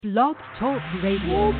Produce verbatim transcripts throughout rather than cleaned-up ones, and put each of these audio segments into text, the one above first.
Blog Talk Radio.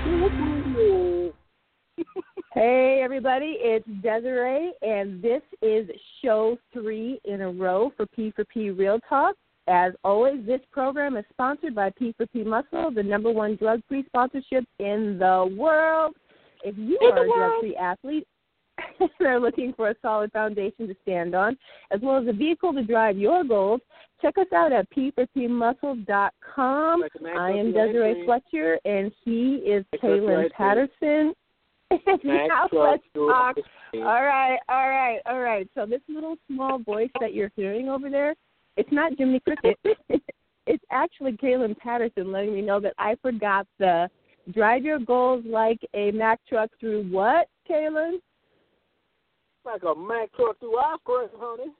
Hey, everybody, it's Desiree, and this is show three in a row for P four P Real Talk. As always, this program is sponsored by P four P Muscle, the number one drug-free sponsorship in the world. If you are a drug-free athlete and are looking for a solid foundation to stand on, as well as a vehicle to drive your goals, check us out at P four P muscle dot com. I am Desiree Fletcher, and he is Kaylin Patterson. Now let's talk. All right, all right, all right. So this little small voice that you're hearing over there, it's not Jimmy Cricket. It's actually Kaylin Patterson letting me know that I forgot the drive your goals like a Mack truck through what, Kaylin? Like a Mack truck through our course, honey.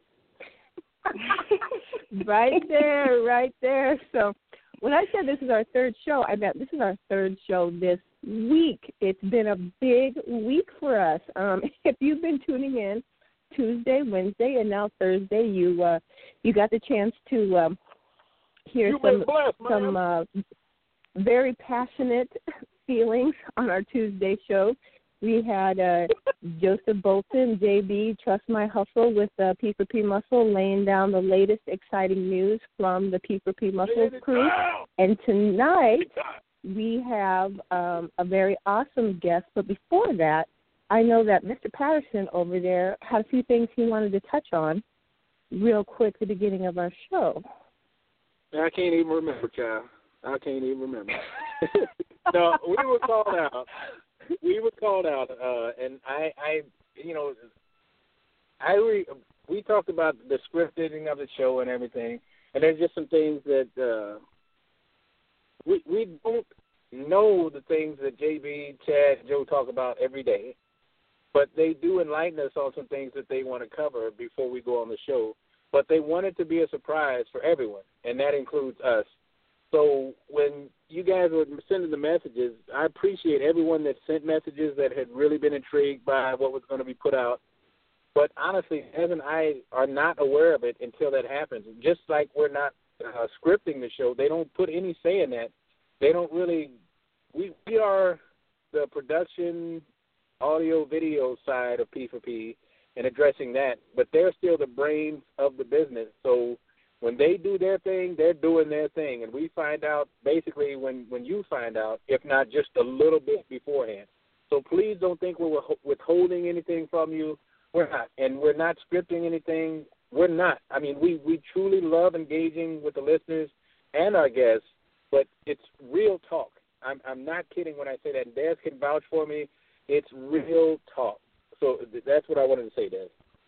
Right there, right there. So when I said this is our third show, I meant this is our third show this week. It's been a big week for us. Um, if you've been tuning in Tuesday, Wednesday, and now Thursday, you uh, you got the chance to um, hear you some blessed, some uh, very passionate feelings on our Tuesday show. We had uh, Joseph Bolton, J B, Trust My Hustle with uh, P four P Muscle, laying down the latest exciting news from the P four P Muscle crew. And tonight we have um, a very awesome guest. But before that, I know that Mister Patterson over there had a few things he wanted to touch on real quick at the beginning of our show. I can't even remember, child. I can't even remember. No, we were called out. We were called out, uh, and I, I, you know, I re, we talked about the scripting of the show and everything, and there's just some things that uh, we we don't know the things that J B, Chad, and Joe talk about every day, but they do enlighten us on some things that they want to cover before we go on the show. But they want it to be a surprise for everyone, and that includes us. So when you guys were sending the messages, I appreciate everyone that sent messages that had really been intrigued by what was going to be put out. But honestly, Evan and I are not aware of it until that happens. Just like we're not uh, scripting the show, they don't put any say in that. They don't really we, – we are the production, audio, video side of P four P and addressing that, but they're still the brains of the business. So when they do their thing, they're doing their thing. And we find out basically when, when you find out, if not just a little bit beforehand. So please don't think we're withholding anything from you. We're not. And we're not scripting anything. We're not. I mean, we, we truly love engaging with the listeners and our guests, but it's real talk. I'm, I'm not kidding when I say that. Des can vouch for me. It's real talk. So that's what I wanted to say, Des.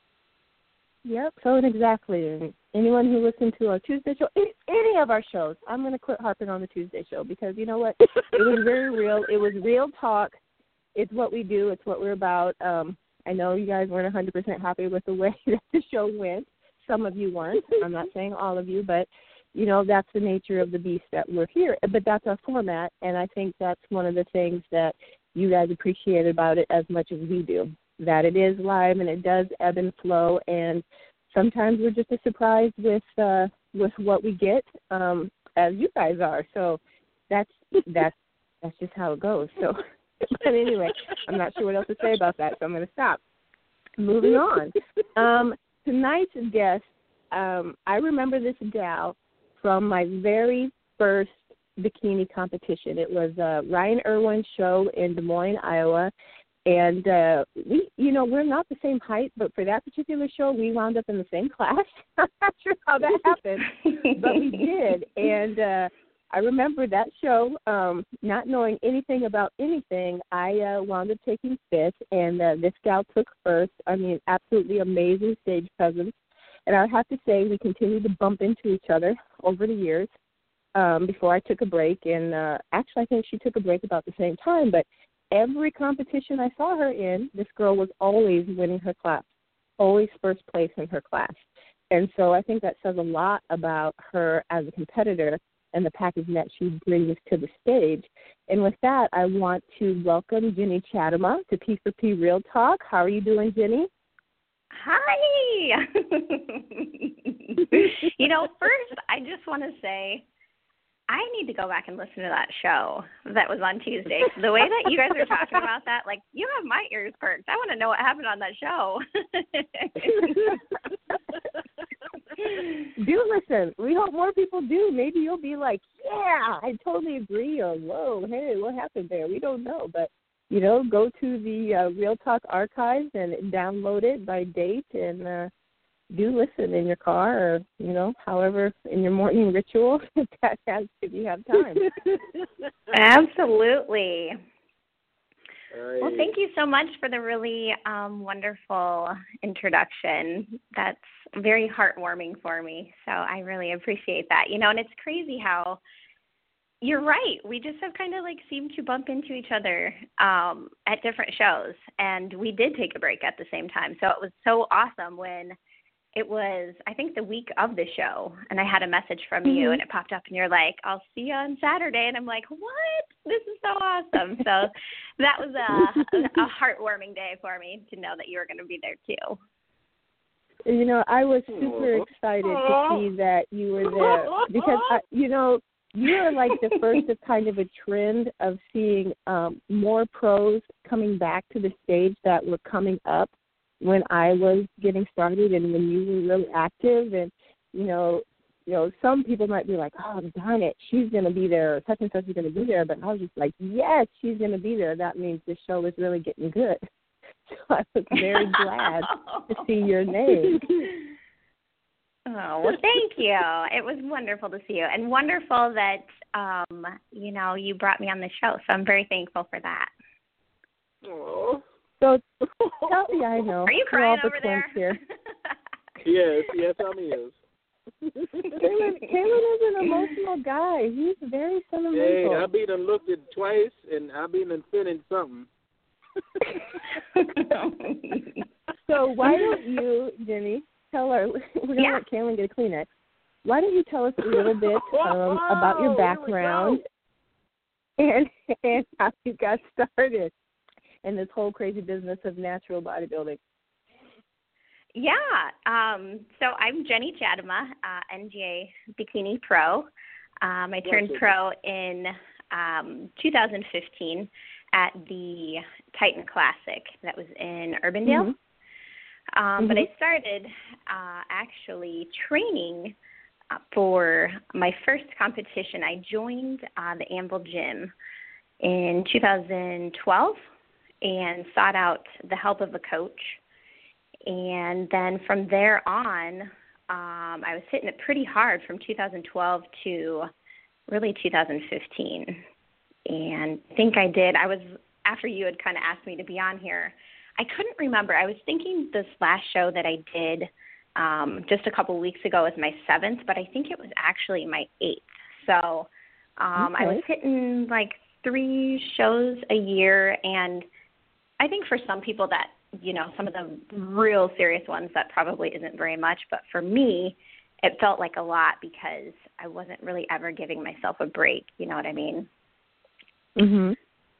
Yep, so exactly. And anyone who listened to our Tuesday show, any, any of our shows, I'm going to quit harping on the Tuesday show because you know what? It was very real. It was real talk. It's what we do. It's what we're about. Um, I know you guys weren't one hundred percent happy with the way that the show went. Some of you weren't. I'm not saying all of you, but, you know, that's the nature of the beast that we're here. But that's our format, and I think that's one of the things that you guys appreciate about it as much as we do. That it is live and it does ebb and flow, and sometimes we're just as surprised with uh, with what we get um, as you guys are. So that's that's that's just how it goes. So, but anyway, I'm not sure what else to say about that, so I'm going to stop. Moving on. Um, tonight's guest, um, I remember this gal from my very first bikini competition. It was uh, Ryan Irwin's show in Des Moines, Iowa. And, uh, we, you know, we're not the same height, but for that particular show, we wound up in the same class. I'm not sure how that happened, but we did. And uh, I remember that show, um, not knowing anything about anything, I uh, wound up taking fifth, and uh, this gal took first. I mean, absolutely amazing stage presence. And I have to say, we continued to bump into each other over the years um, before I took a break. And uh, actually, I think she took a break about the same time, but every competition I saw her in, this girl was always winning her class, always first place in her class. And so I think that says a lot about her as a competitor and the package that she brings to the stage. And with that, I want to welcome Jenny Chatema to P four P Real Talk. How are you doing, Jenny? Hi. You know, first, I just want to say I need to go back and listen to that show that was on Tuesday. The way that you guys are talking about that, like, you have my ears perked. I want to know what happened on that show. Do listen. We hope more people do. Maybe you'll be like, yeah, I totally agree. Or, whoa, hey, what happened there? We don't know. But, you know, go to the uh, Real Talk archives and download it by date and uh, do listen in your car or, you know, however, in your morning ritual if that has, if you have time. Absolutely. Right. Well, thank you so much for the really um, wonderful introduction. That's very heartwarming for me, so I really appreciate that. You know, and it's crazy how you're right. We just have kind of like seemed to bump into each other um, at different shows, and we did take a break at the same time. So it was so awesome when it was, I think, the week of the show, and I had a message from mm-hmm. you, and it popped up, and you're like, I'll see you on Saturday. And I'm like, what? This is so awesome. So that was a, a heartwarming day for me to know that you were going to be there, too. You know, I was super excited to see that you were there because, I, you know, you are like the first of kind of a trend of seeing um, more pros coming back to the stage that were coming up when I was getting started and when you were really active. And, you know, you know, some people might be like, oh, darn it, she's going to be there, or such and such is going to be there. But I was just like, yes, she's going to be there. That means the show is really getting good. So I was very glad to see your name. Oh, well, thank you. It was wonderful to see you, and wonderful that, um, you know, you brought me on the show. So I'm very thankful for that. Oh. So, tell me, I know. Are you crying the over there? Here. Yes, yes, I'm is. Kaylin, Kaylin is an emotional guy. He's very sentimental. Hey, I been and looked at twice, and I been and finished something. So why don't you, Jenny, tell her, we're going to yeah. let Kaylin get a Kleenex. Why don't you tell us a little bit um, about your background and, and how you got started in this whole crazy business of natural bodybuilding? Yeah. Um, so I'm Jenny Jadema, uh, N G A Bikini Pro. Um, I turned pro in um, two thousand fifteen at the Titan Classic that was in Urbandale. Mm-hmm. Um, mm-hmm. But I started uh, actually training uh, for my first competition. I joined uh, the Anvil Gym in two thousand twelve and sought out the help of a coach. And then from there on, um, I was hitting it pretty hard from two thousand twelve to really two thousand fifteen. And I think I did. I was, after you had kind of asked me to be on here, I couldn't remember. I was thinking this last show that I did um, just a couple weeks ago was my seventh, but I think it was actually my eighth. So um, okay. I was hitting like three shows a year. And I think for some people that, you know, some of the real serious ones, that probably isn't very much. But for me, it felt like a lot because I wasn't really ever giving myself a break. You know what I mean? Mhm.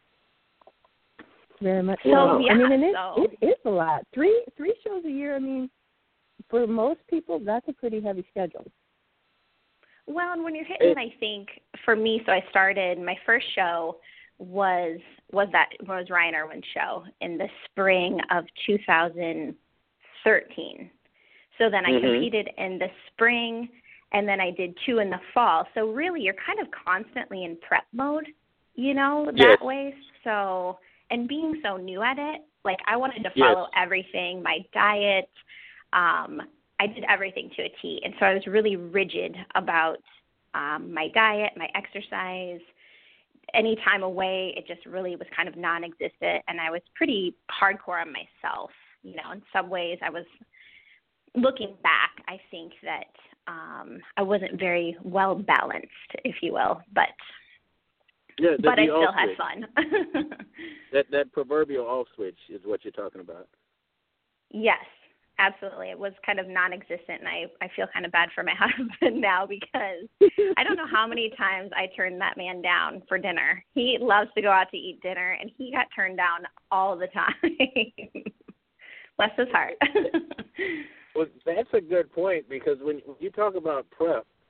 Very much. So, so. Yeah, I mean, and it, so. it is a lot. Three three shows a year. I mean, for most people, that's a pretty heavy schedule. Well, and when you're hitting, I think for me, so I started my first show was was that was Ryan Irwin's show in the spring of two thousand thirteen. So then I mm-hmm. competed in the spring, and then I did two in the fall. So really, you're kind of constantly in prep mode, you know, that yes. way. So, and being so new at it, like I wanted to follow yes. everything, my diet. Um, I did everything to a T, and so I was really rigid about um, my diet, my exercise. Any time away, it just really was kind of non-existent, and I was pretty hardcore on myself. You know, in some ways, I was looking back. I think that um, I wasn't very well balanced, if you will, but yeah, but I still had fun. that that proverbial off switch is what you're talking about. Yes. Absolutely. It was kind of non-existent, and I, I feel kind of bad for my husband now because I don't know how many times I turned that man down for dinner. He loves to go out to eat dinner, and he got turned down all the time. Bless his heart. Well, that's a good point because when you talk about prep,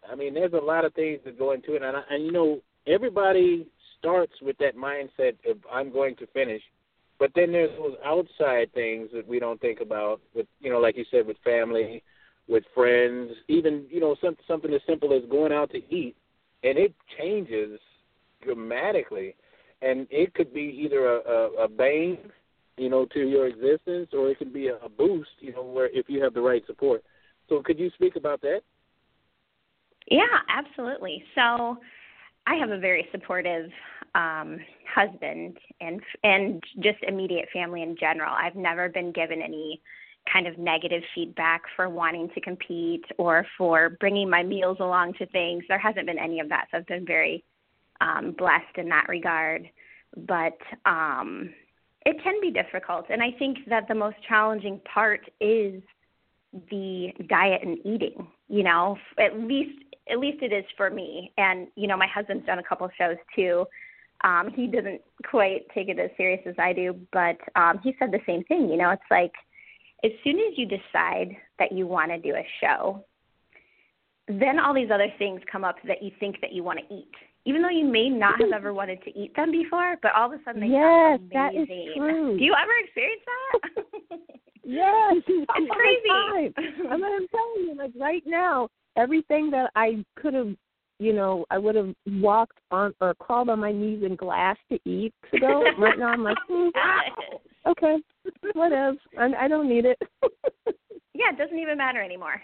I mean, there's a lot of things that go into it, and, I, and you know, everybody starts with that mindset of I'm going to finish, but then there's those outside things that we don't think about. With you know, like you said, with family, with friends, even you know, some, something as simple as going out to eat, and it changes dramatically, and it could be either a, a, a bane, you know, to your existence, or it could be a, a boost, you know, where if you have the right support. So, could you speak about that? Yeah, absolutely. So I have a very supportive um, husband and and just immediate family in general. I've never been given any kind of negative feedback for wanting to compete or for bringing my meals along to things. There hasn't been any of that, so I've been very um, blessed in that regard. But um, it can be difficult, and I think that the most challenging part is the diet and eating. You know, at least at least it is for me. And you know, my husband's done a couple of shows too. Um, he doesn't quite take it as serious as I do, but um, he said the same thing. You know, it's like as soon as you decide that you want to do a show, then all these other things come up that you think that you want to eat, even though you may not have ever wanted to eat them before. But all of a sudden, they yes, sound amazing. That is true. Do you ever experience that? Yes, it's crazy. I mean, I'm telling you, like right now, everything that I could have, you know, I would have walked on or crawled on my knees in glass to eat ago. Right now, I'm like, hmm, okay, whatever. I, I don't need it. Yeah, it doesn't even matter anymore.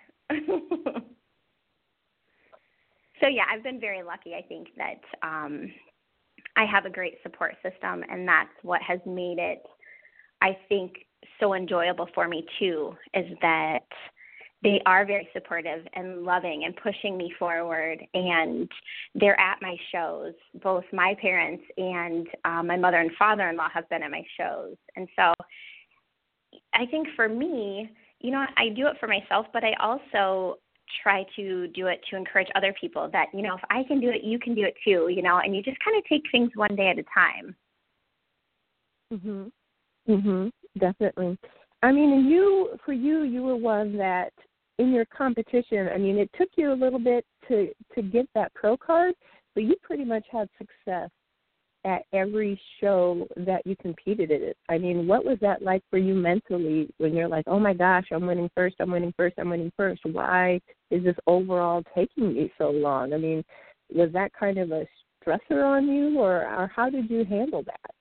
So yeah, I've been very lucky. I think that um, I have a great support system, and that's what has made it, I think, so enjoyable for me too, is that they are very supportive and loving and pushing me forward, and they're at my shows. Both my parents and um, my mother and father-in-law have been at my shows. And so I think for me, you know, I do it for myself, but I also try to do it to encourage other people that, you know, if I can do it, you can do it too, you know, and you just kind of take things one day at a time. Mhm. Mhm. Definitely. I mean, and you, for you, you were one that in your competition, I mean, it took you a little bit to, to get that pro card, but you pretty much had success at every show that you competed in. I mean, what was that like for you mentally when you're like, oh my gosh, I'm winning first, I'm winning first, I'm winning first. Why is this overall taking me so long? I mean, was that kind of a stressor on you, or, or how did you handle that?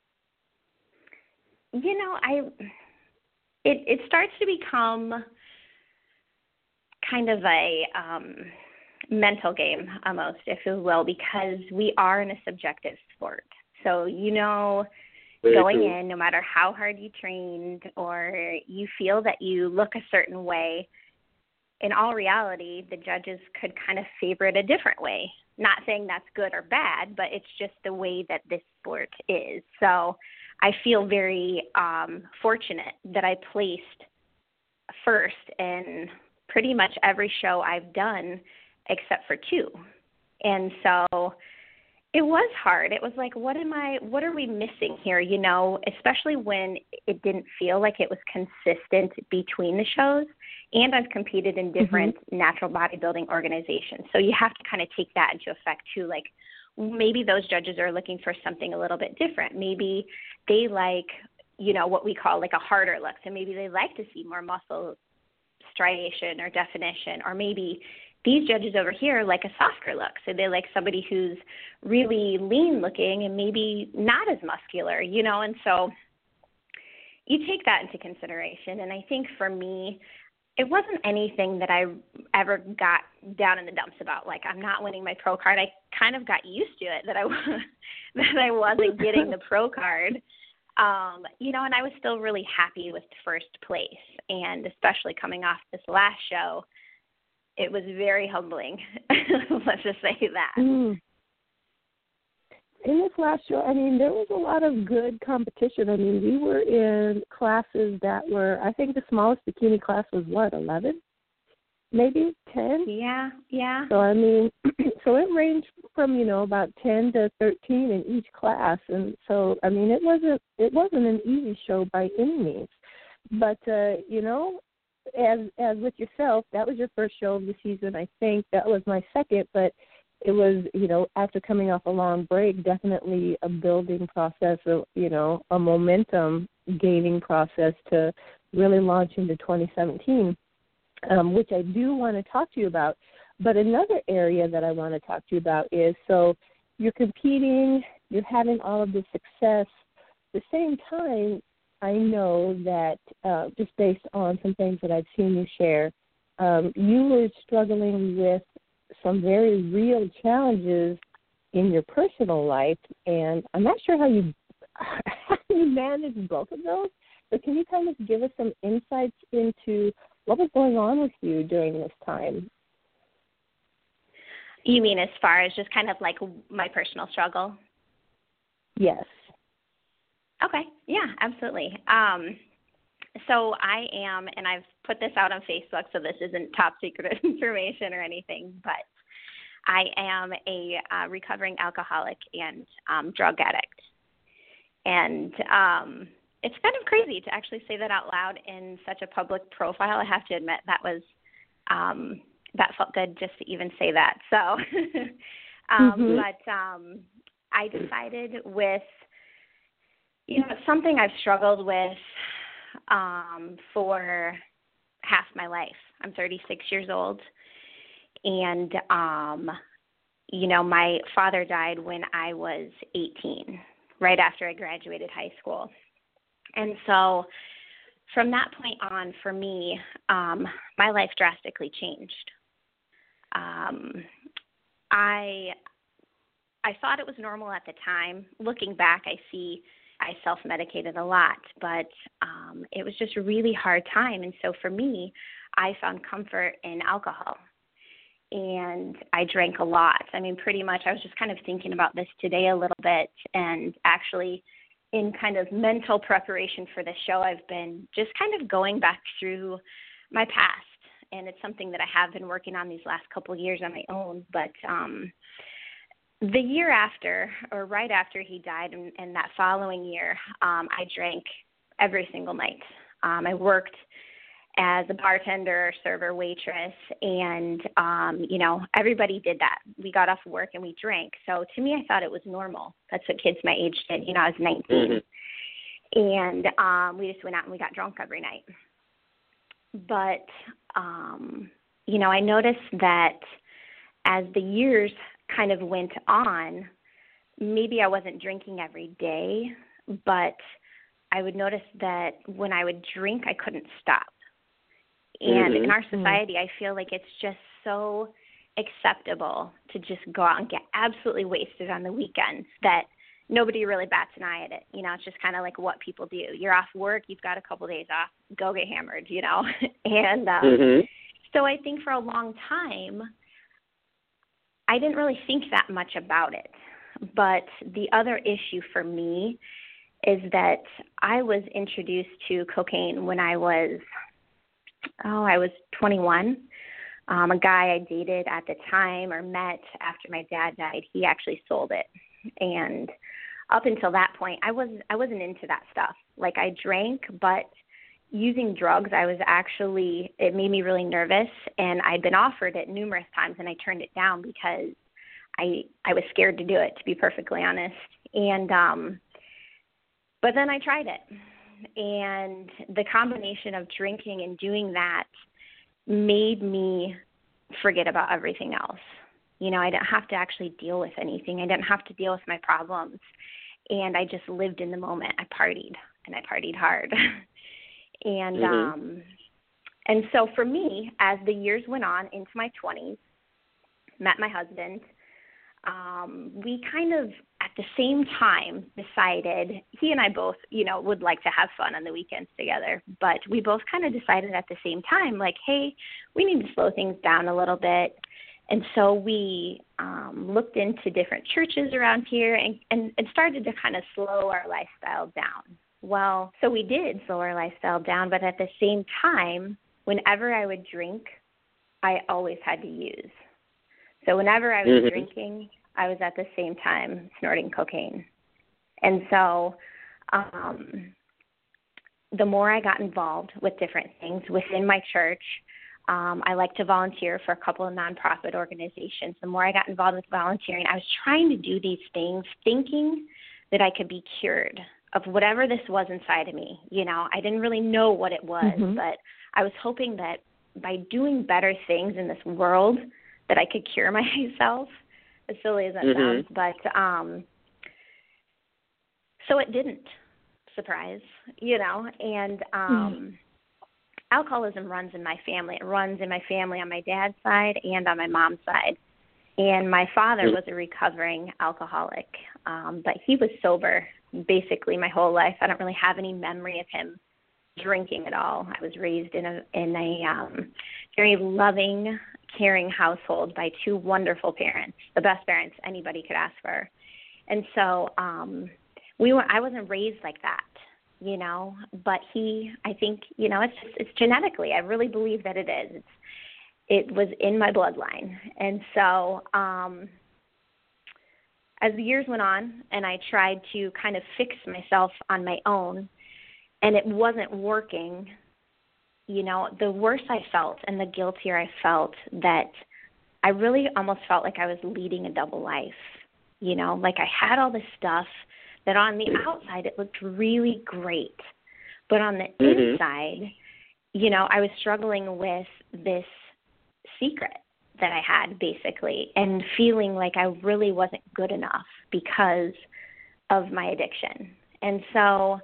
You know, I it it starts to become kind of a um, mental game almost, if you will, because we are in a subjective sport. So, you know, Very going true. in, no matter how hard you trained or you feel that you look a certain way, in all reality, the judges could kind of favor it a different way. Not saying that's good or bad, but it's just the way that this sport is. So I feel very um, fortunate that I placed first in pretty much every show I've done except for two. And so it was hard. It was like, what am I, what are we missing here? You know, especially when it didn't feel like it was consistent between the shows. And I've competed in different mm-hmm. natural bodybuilding organizations. So you have to kind of take that into effect too. Like maybe those judges are looking for something a little bit different. Maybe they like, you know, what we call like a harder look. So maybe they like to see more muscle striation or definition, or maybe these judges over here like a softer look. So they like somebody who's really lean looking and maybe not as muscular, you know, and so you take that into consideration. And I think for me, it wasn't anything that I ever got down in the dumps about. Like, I'm not winning my pro card. I kind of got used to it that I, that I wasn't getting the pro card. Um, you know, and I was still really happy with first place. And especially coming off this last show, it was very humbling. Let's just say that. Mm. In this last show, I mean, there was a lot of good competition. I mean, we were in classes that were, I think the smallest bikini class was what, eleven? Maybe ten? Yeah, yeah. So, I mean, so it ranged from, you know, about ten to thirteen in each class. And so, I mean, it wasn't, it wasn't an easy show by any means. But, uh, you know, as as with yourself, that was your first show of the season. I think that was my second, but it was, you know, after coming off a long break, definitely a building process, of, you know, a momentum gaining process to really launch into twenty seventeen, um, which I do want to talk to you about. But another area that I want to talk to you about is, so you're competing, you're having all of this success. At the same time, I know that uh, just based on some things that I've seen you share, um, you were struggling with some very real challenges in your personal life, and I'm not sure how you how you managed both of those. But can you kind of give us some insights into what was going on with you during this time? You mean as far as just kind of like my personal struggle? Yes. Okay. Yeah, absolutely. Um, so I am, and I've put this out on Facebook, so this isn't top secret information or anything, but I am a uh, recovering alcoholic and um, drug addict. And um, it's kind of crazy to actually say that out loud in such a public profile. I have to admit that was um, that felt good just to even say that. So, um, mm-hmm. but um, I decided with, you know, it's something I've struggled with um, for half my life. I'm thirty-six years old, and um, you know, my father died when I was eighteen, right after I graduated high school. And so from that point on, for me, um, my life drastically changed. Um, I I thought it was normal at the time. Looking back, I see I self-medicated a lot, but um, it was just a really hard time. And so for me, I found comfort in alcohol. And I drank a lot. I mean, pretty much I was just kind of thinking about this today a little bit, and actually in kind of mental preparation for the show, I've been just kind of going back through my past. And it's something that I have been working on these last couple of years on my own. But um, the year after, or right after he died, and, and that following year, um, I drank every single night. Um, I worked as a bartender, server, waitress, and, um, you know, everybody did that. We got off work and we drank. So to me, I thought it was normal. That's what kids my age did. You know, I was nineteen. Mm-hmm. And um, we just went out and we got drunk every night. But, um, you know, I noticed that as the years kind of went on, maybe I wasn't drinking every day, but I would notice that when I would drink, I couldn't stop. And mm-hmm. in our society, I feel like it's just so acceptable to just go out and get absolutely wasted on the weekends that nobody really bats an eye at it. You know, it's just kind of like what people do. You're off work, you've got a couple of days off, go get hammered, you know. and um, mm-hmm. so I think for a long time, I didn't really think that much about it. But the other issue for me is that I was introduced to cocaine when I was Oh, I was twenty-one. Um, a guy I dated at the time or met after my dad died, he actually sold it. And up until that point, I wasn't I wasn't into that stuff. Like I drank, but using drugs, I was actually, it made me really nervous. And I'd been offered it numerous times, and I turned it down because I I was scared to do it, to be perfectly honest. And um, but then I tried it. And the combination of drinking and doing that made me forget about everything else. You know, I didn't have to actually deal with anything. I didn't have to deal with my problems. And I just lived in the moment. I partied, and I partied hard. and mm-hmm. um, and so for me, as the years went on into my twenties, met my husband, Um, we kind of at the same time decided, he and I both, you know, would like to have fun on the weekends together, but we both kind of decided at the same time, like, hey, we need to slow things down a little bit. And so we um, looked into different churches around here and, and, and started to kind of slow our lifestyle down. Well, so we did slow our lifestyle down, but at the same time, whenever I would drink, I always had to use. So whenever I was mm-hmm. drinking, I was at the same time snorting cocaine. And so um, the more I got involved with different things within my church, um, I like to volunteer for a couple of nonprofit organizations. The more I got involved with volunteering, I was trying to do these things thinking that I could be cured of whatever this was inside of me. You know, I didn't really know what it was, mm-hmm. but I was hoping that by doing better things in this world that I could cure myself, as silly as that mm-hmm. sounds. But um, so it didn't. Surprise, you know, and um, mm. alcoholism runs in my family. It runs in my family on my dad's side and on my mom's side. And my father mm. was a recovering alcoholic, um, but he was sober basically my whole life. I don't really have any memory of him drinking at all. I was raised in a in a um, very loving, caring household by two wonderful parents, the best parents anybody could ask for. And so um, we were. I wasn't raised like that, you know. But he, I think, you know, it's just, it's genetically. I really believe that it is. It's, it was in my bloodline, and so. Um, As the years went on and I tried to kind of fix myself on my own and it wasn't working, you know, the worse I felt and the guiltier I felt that I really almost felt like I was leading a double life, you know, like I had all this stuff that on the outside it looked really great. But on the mm-hmm. inside, you know, I was struggling with this secret that I had basically and feeling like I really wasn't good enough because of my addiction. And so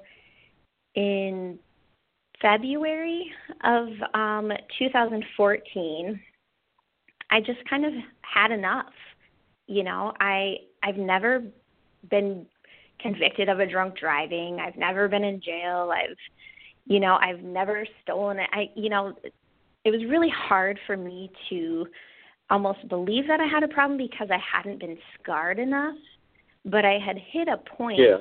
in February of um, two thousand fourteen, I just kind of had enough. You know, I, I've never been convicted of a drunk driving. I've never been in jail. I've, you know, I've never stolen it. I, you know, it was really hard for me to almost believe that I had a problem because I hadn't been scarred enough, but I had hit a point yeah.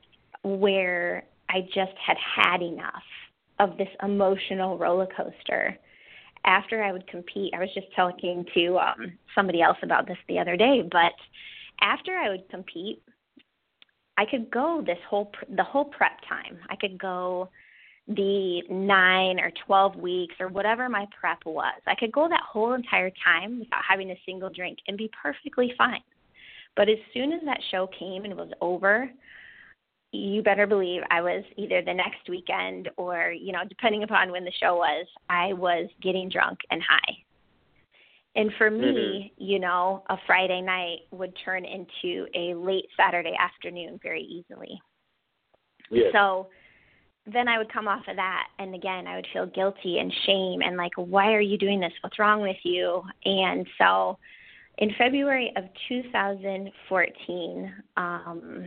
where I just had had enough of this emotional roller coaster. After I would compete, I was just talking to um, somebody else about this the other day, but after I would compete, I could go this whole the whole prep time. I could go the nine or twelve weeks or whatever my prep was. I could go that whole entire time without having a single drink and be perfectly fine. But as soon as that show came and it was over, you better believe I was either the next weekend or, you know, depending upon when the show was, I was getting drunk and high. And for me, mm-hmm. you know, a Friday night would turn into a late Saturday afternoon very easily. Yes. So then I would come off of that, and again, I would feel guilty and shame and like, why are you doing this? What's wrong with you? And so in February of two thousand fourteen, um,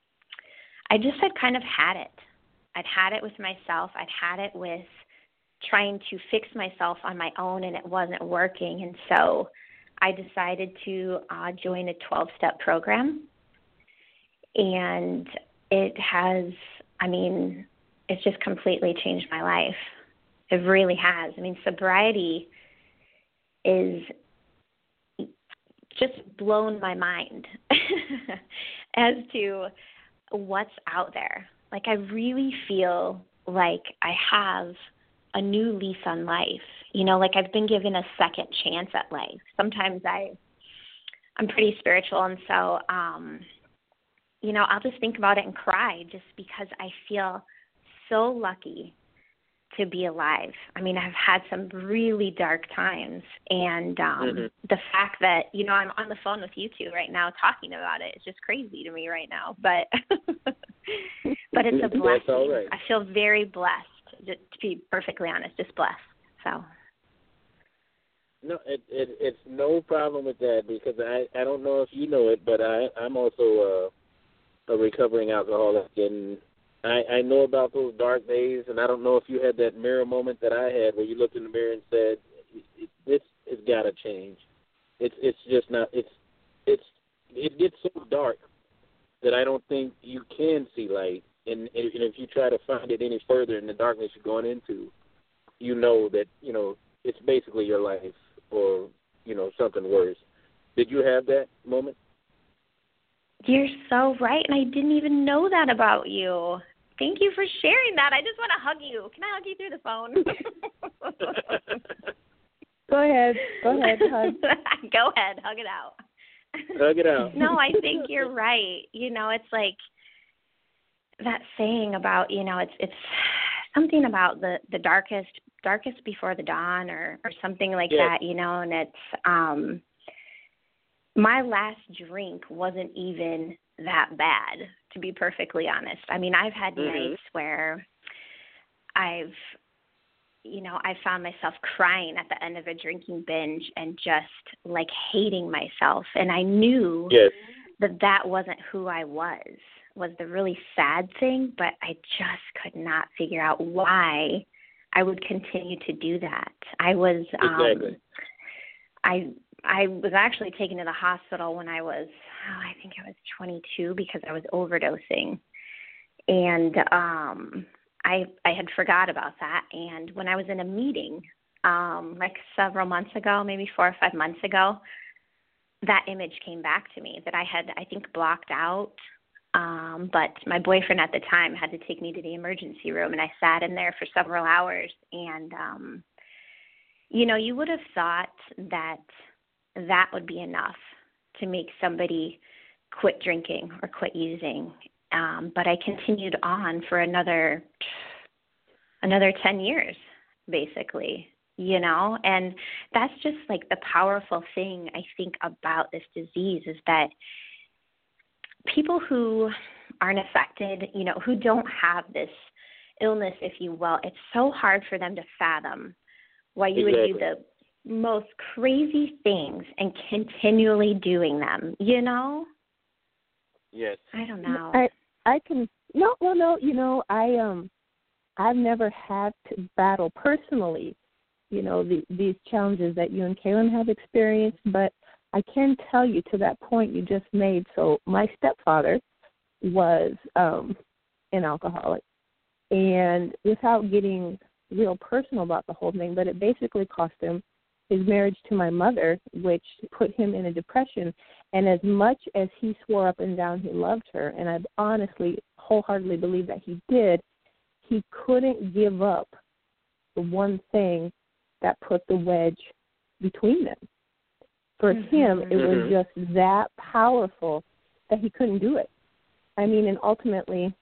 I just had kind of had it. I'd had it with myself. I'd had it with trying to fix myself on my own, and it wasn't working. And so I decided to uh, join a twelve-step program, and it has, I mean, it's just completely changed my life. It really has. I mean, sobriety is just blown my mind as to what's out there. Like, I really feel like I have a new lease on life. You know, like I've been given a second chance at life. Sometimes I, I'm pretty spiritual, and so, um, you know, I'll just think about it and cry just because I feel so lucky to be alive. I mean, I've had some really dark times, and um, mm-hmm. the fact that, you know, I'm on the phone with you two right now talking about it is just crazy to me right now. But but it's a blessing. That's all right. I feel very blessed, to be perfectly honest, just blessed. So. No, it, it it's no problem with that, because I, I don't know if you know it, but I I'm also uh, a recovering alcoholic, and I, I know about those dark days, and I don't know if you had that mirror moment that I had where you looked in the mirror and said, "This has got to change." It's it's just not. It's it's it gets so dark that I don't think you can see light, and, and if you try to find it any further in the darkness you're going into, you know that you know it's basically your life, or you know something worse. Did you have that moment? You're so right, and I didn't even know that about you. Thank you for sharing that. I just want to hug you. Can I hug you through the phone? Go ahead. Go ahead. Hug. Go ahead. Hug it out. Hug it out. No, I think you're right. You know, it's like that saying about, you know, it's it's something about the, the darkest darkest before the dawn or, or something like yeah. that, you know, and it's um my last drink wasn't even that bad, to be perfectly honest. I mean, I've had mm-hmm. nights where I've, you know, I found myself crying at the end of a drinking binge and just like hating myself. And I knew yes. that that wasn't who I was, was the really sad thing, but I just could not figure out why I would continue to do that. I was, exactly. um, I, I was actually taken to the hospital when I was, oh, I think I was twenty-two because I was overdosing. And um, I I had forgot about that. And when I was in a meeting, um, like several months ago, maybe four or five months ago, that image came back to me that I had, I think, blocked out. Um, but my boyfriend at the time had to take me to the emergency room, and I sat in there for several hours. And, um, you know, you would have thought that that would be enough to make somebody quit drinking or quit using. Um, but I continued on for another another ten years, basically, you know, and that's just like the powerful thing I think about this disease is that people who aren't affected, you know, who don't have this illness, if you will, it's so hard for them to fathom why you exactly. would do the most crazy things and continually doing them, you know? Yes. I don't know. I I can no no no, you know, I um I've never had to battle personally, you know, the, these challenges that you and Kaylin have experienced, but I can tell you to that point you just made, so my stepfather was um an alcoholic, and without getting real personal about the whole thing, but it basically cost him his marriage to my mother, which put him in a depression. And as much as he swore up and down he loved her, and I honestly, wholeheartedly believe that he did, he couldn't give up the one thing that put the wedge between them. For mm-hmm. him, it was mm-hmm. just that powerful that he couldn't do it. I mean, and ultimately,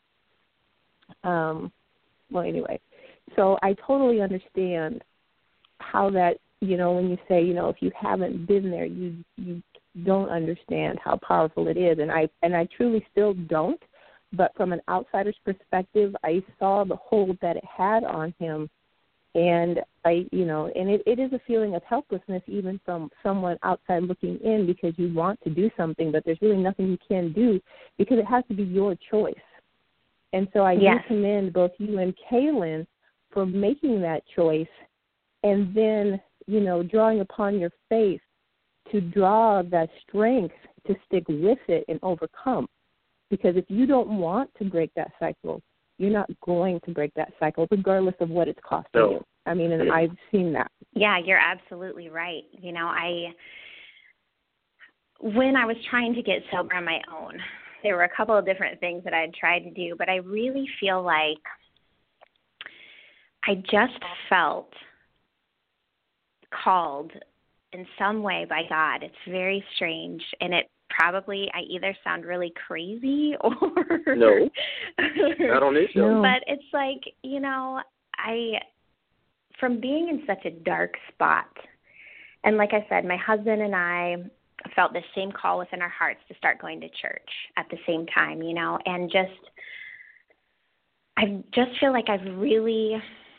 um, well, anyway, so I totally understand how that, you know, when you say, you know, if you haven't been there, you you don't understand how powerful it is, and I and I truly still don't. But from an outsider's perspective, I saw the hold that it had on him, and I, you know, and it, it is a feeling of helplessness even from someone outside looking in, because you want to do something, but there's really nothing you can do because it has to be your choice. And so I yes. do commend both you and Kaylin for making that choice, and then, you know, drawing upon your faith to draw that strength to stick with it and overcome. Because if you don't want to break that cycle, you're not going to break that cycle, regardless of what it's costing no. you. I mean, and I've seen that. Yeah, you're absolutely right. You know, I, when I was trying to get sober on my own, there were a couple of different things that I had tried to do, but I really feel like I just felt called in some way by God. It's very strange, and it probably, I either sound really crazy or no, I don't need to. But it's like, you know, I, from being in such a dark spot, and like I said, my husband and I felt the same call within our hearts to start going to church at the same time, you know, and just, I just feel like I've really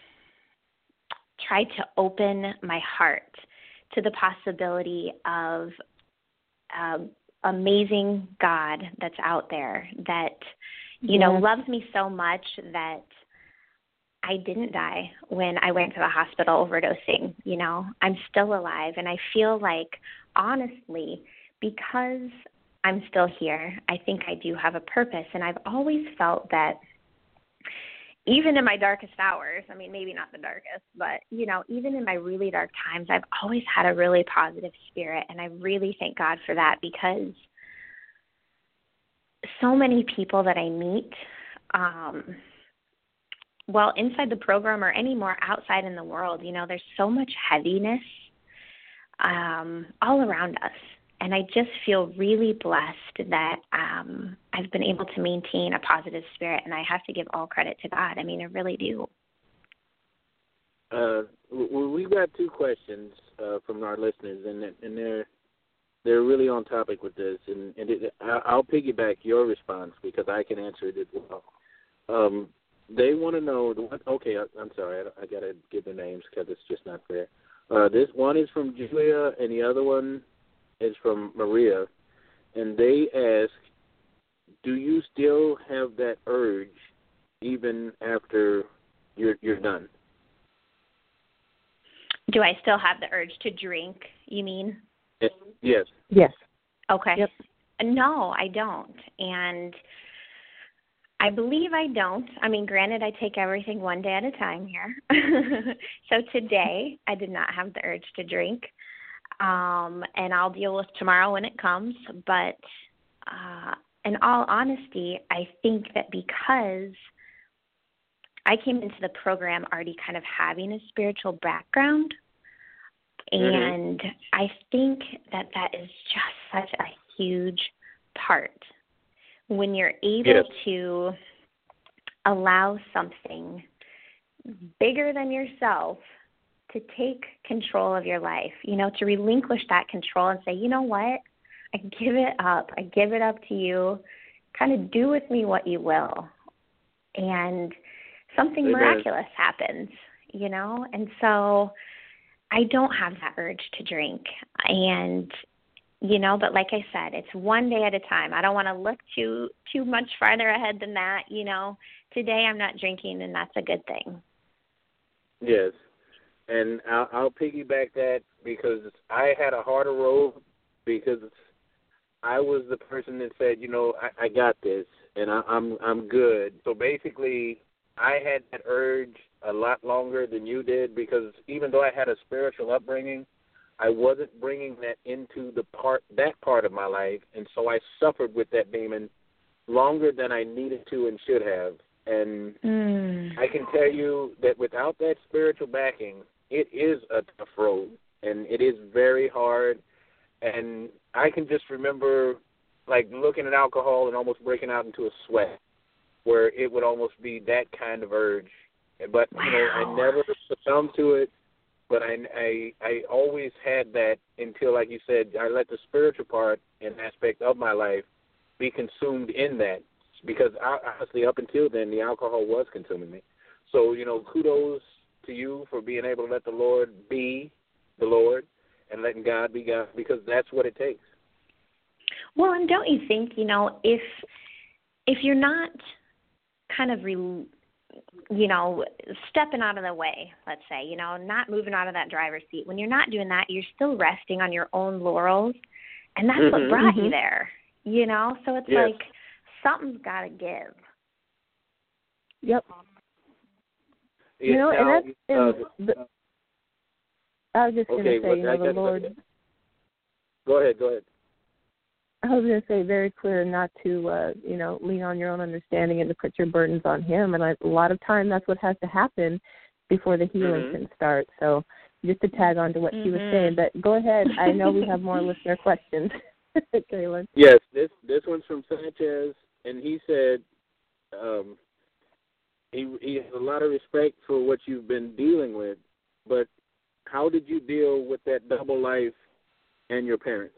tried to open my heart to the possibility of um, amazing God that's out there that, you yes. know, loves me so much that I didn't die when I went to the hospital overdosing. You know, I'm still alive. And I feel like, honestly, because I'm still here, I think I do have a purpose. And I've always felt that even in my darkest hours, I mean, maybe not the darkest, but, you know, even in my really dark times, I've always had a really positive spirit. And I really thank God for that, because so many people that I meet, um, well, inside the program or any more outside in the world, you know, there's so much heaviness um, all around us. And I just feel really blessed that um, I've been able to maintain a positive spirit, and I have to give all credit to God. I mean, I really do. Uh, well, we've got two questions uh, from our listeners, and and they're they're really on topic with this, and, and it, I'll piggyback your response because I can answer it as well. Um, they want to know. Okay, I, I'm sorry, I, I got to give the names because it's just not fair. Uh, this one is from Julia, and the other one is from Maria, and they ask, do you still have that urge even after you're you're done? Do I still have the urge to drink, you mean? Yes. Yes. Okay. Yep. No, I don't. And I believe I don't. I mean, granted, I take everything one day at a time here. So today, I did not have the urge to drink. Um, and I'll deal with tomorrow when it comes. But uh, in all honesty, I think that because I came into the program already kind of having a spiritual background, and mm-hmm. I think that that is just such a huge part. When you're able yes. to allow something bigger than yourself to take control of your life, you know, to relinquish that control and say, you know what, I give it up. I give it up to you. Kind of do with me what you will. And something Amen. Miraculous happens, you know? And so I don't have that urge to drink. And, you know, but like I said, it's one day at a time. I don't want to look too too much farther ahead than that, you know. Today I'm not drinking, and that's a good thing. Yes. And I'll, I'll piggyback that because I had a harder road because I was the person that said, you know, I, I got this, and I, I'm I'm good. So basically, I had that urge a lot longer than you did because even though I had a spiritual upbringing, I wasn't bringing that into the part that part of my life, and so I suffered with that demon longer than I needed to and should have. And mm. I can tell you that without that spiritual backing, it is a tough road, and it is very hard. And I can just remember, like, looking at alcohol and almost breaking out into a sweat, where it would almost be that kind of urge. But, wow. you know, I never succumbed to it, but I, I, I always had that until, like you said, I let the spiritual part and aspect of my life be consumed in that. Because, I, honestly, up until then, the alcohol was consuming me. So, you know, kudos to you for being able to let the Lord be the Lord and letting God be God, because that's what it takes. Well, and don't you think, you know, if if you're not kind of, re, you know, stepping out of the way, let's say, you know, not moving out of that driver's seat, when you're not doing that, you're still resting on your own laurels, and that's mm-hmm, what brought mm-hmm. you there, you know? So it's yes. like something's got to give. Yep. Yeah, you know, now, and that's in uh, the, I was just going to okay, say, you know, the Lord. Go ahead, go ahead. I was going to say very clear not to, uh, you know, lean on your own understanding and to put your burdens on Him. And I, a lot of time that's what has to happen before the healing mm-hmm. can start. So just to tag on to what mm-hmm. she was saying. But go ahead. I know we have more listener questions. Kaylin. Yes, this this one's from Sanchez, and he said um, he, he has a lot of respect for what you've been dealing with, but how did you deal with that double life and your parents?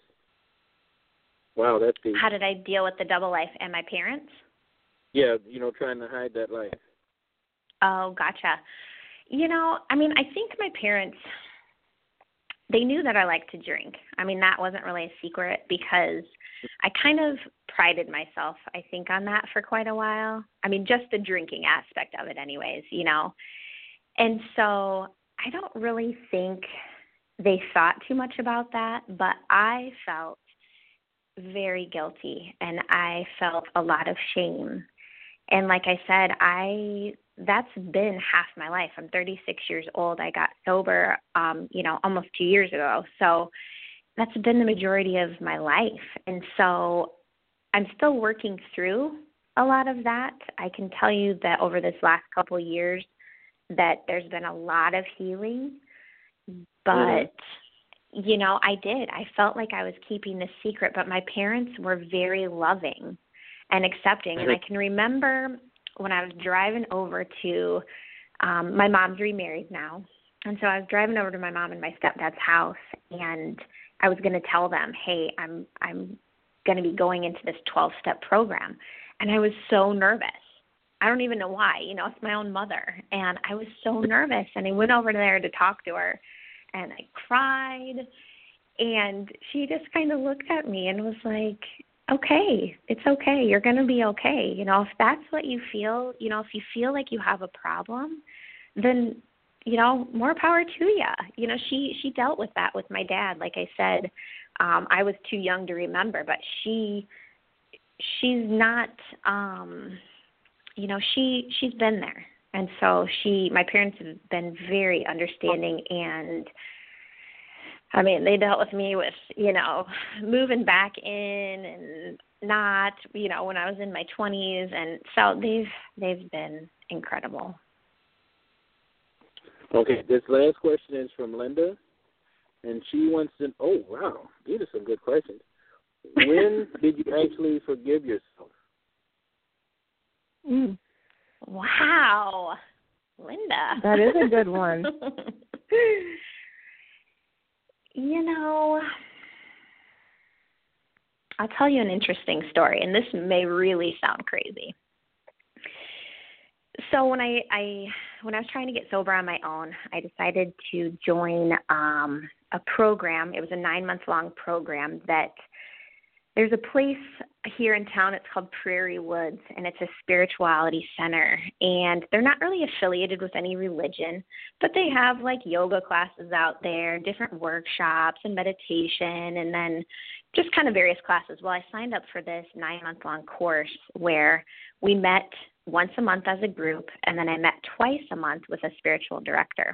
Wow, that's deep. How did I deal with the double life and my parents? Yeah, you know, trying to hide that life. Oh, gotcha. You know, I mean, I think my parents, they knew that I liked to drink. I mean, that wasn't really a secret because I kind of prided myself, I think, on that for quite a while. I mean, just the drinking aspect of it anyways, you know. And so I don't really think they thought too much about that, but I felt very guilty, and I felt a lot of shame. And like I said, I that's been half my life. I'm thirty-six years old. I got sober, um, you know, almost two years ago. So that's been the majority of my life. And so I'm still working through a lot of that. I can tell you that over this last couple of years that there's been a lot of healing, but, mm-hmm. you know, I did. I felt like I was keeping this secret, but my parents were very loving and accepting. And I can remember when I was driving over to, um, my mom's remarried now, and so I was driving over to my mom and my stepdad's house, and I was going to tell them, hey, I'm I'm going to be going into this twelve-step program. And I was so nervous. I don't even know why. You know, it's my own mother. And I was so nervous. And I went over there to talk to her, and I cried. And she just kind of looked at me and was like, okay, it's okay. You're going to be okay. You know, if that's what you feel, you know, if you feel like you have a problem, then, you know, more power to you. You know, she, she dealt with that with my dad. Like I said, um, I was too young to remember, but she, she's not, um, you know, she, she's been there. And so she, my parents have been very understanding, and I mean, they dealt with me with, you know, moving back in and not, you know, when I was in my twenties. And so they've, they've been incredible. Okay, this last question is from Linda, and she wants to, oh, wow, these are some good questions. When did you actually forgive yourself? Mm. Wow, Linda. That is a good one. You know, I'll tell you an interesting story, and this may really sound crazy. So when I, I when I was trying to get sober on my own, I decided to join um, a program. It was a nine-month-long program that there's a place here in town. It's called Prairie Woods, and it's a spirituality center. And they're not really affiliated with any religion, but they have like yoga classes out there, different workshops and meditation, and then just kind of various classes. Well, I signed up for this nine-month-long course where we met once a month as a group, and then I met twice a month with a spiritual director.